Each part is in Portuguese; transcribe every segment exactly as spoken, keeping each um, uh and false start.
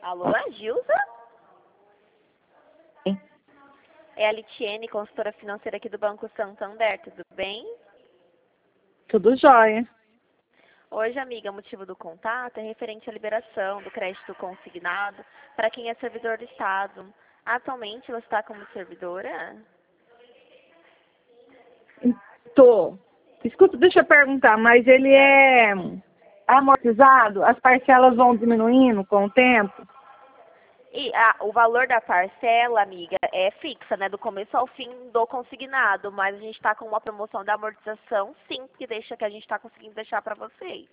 Alô, Gilza? Sim. É a Litiene, consultora financeira aqui do Banco Santander, tudo bem? Tudo jóia. Hoje, amiga, o motivo do contato é referente à liberação do crédito consignado para quem é servidor do Estado. Atualmente, você está como servidora? Tô. Escuta, deixa eu perguntar, mas ele é amortizado? As parcelas vão diminuindo com o tempo? E ah, o valor da parcela, amiga, é fixa, né? Do começo ao fim do consignado, mas a gente está com uma promoção da amortização, sim, que deixa que a gente está conseguindo deixar para vocês.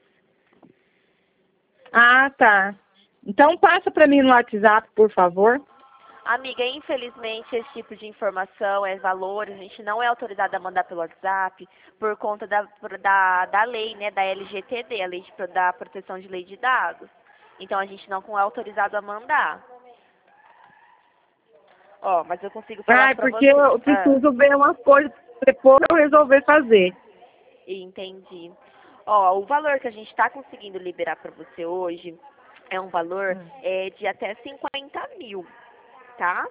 Ah, tá. Então passa para mim no WhatsApp, por favor. Amiga, infelizmente esse tipo de informação, é valores, a gente não é autorizada a mandar pelo WhatsApp por conta da, da, da lei, né, da L G P D, a lei de, da proteção de lei de dados. Então a gente não é autorizado a mandar. Ó, mas eu consigo falar Ah, pra porque você. eu Ah, preciso ver umas coisas depois eu resolver fazer. entendi. Ó, o valor que a gente está conseguindo liberar para você hoje é um valor é, de até cinquenta mil, tá?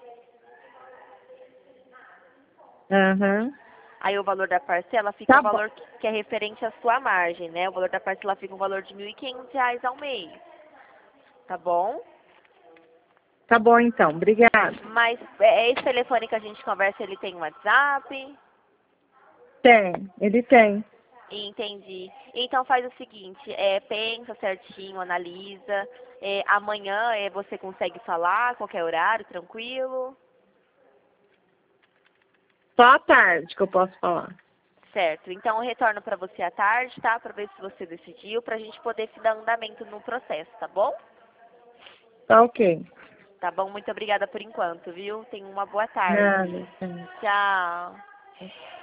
Aham. Aí o valor da parcela fica um Tá bom. valor que, que é referente à sua margem, né? O valor da parcela fica um valor de mil e quinhentos reais ao mês, tá bom? Tá bom então. Obrigada. Mas é, esse telefone que a gente conversa, ele tem WhatsApp? Tem. Ele tem. Entendi. Então faz o seguinte, é, pensa certinho, analisa. É, amanhã é, você consegue falar, qualquer horário, tranquilo? Só à tarde que eu posso falar. Certo. Então eu retorno para você à tarde, tá? Para ver se você decidiu, para a gente poder se dar andamento no processo, tá bom? Tá ok. Tá bom? Muito obrigada por enquanto, viu? Tenha uma boa tarde. Nada. Tá. Tchau.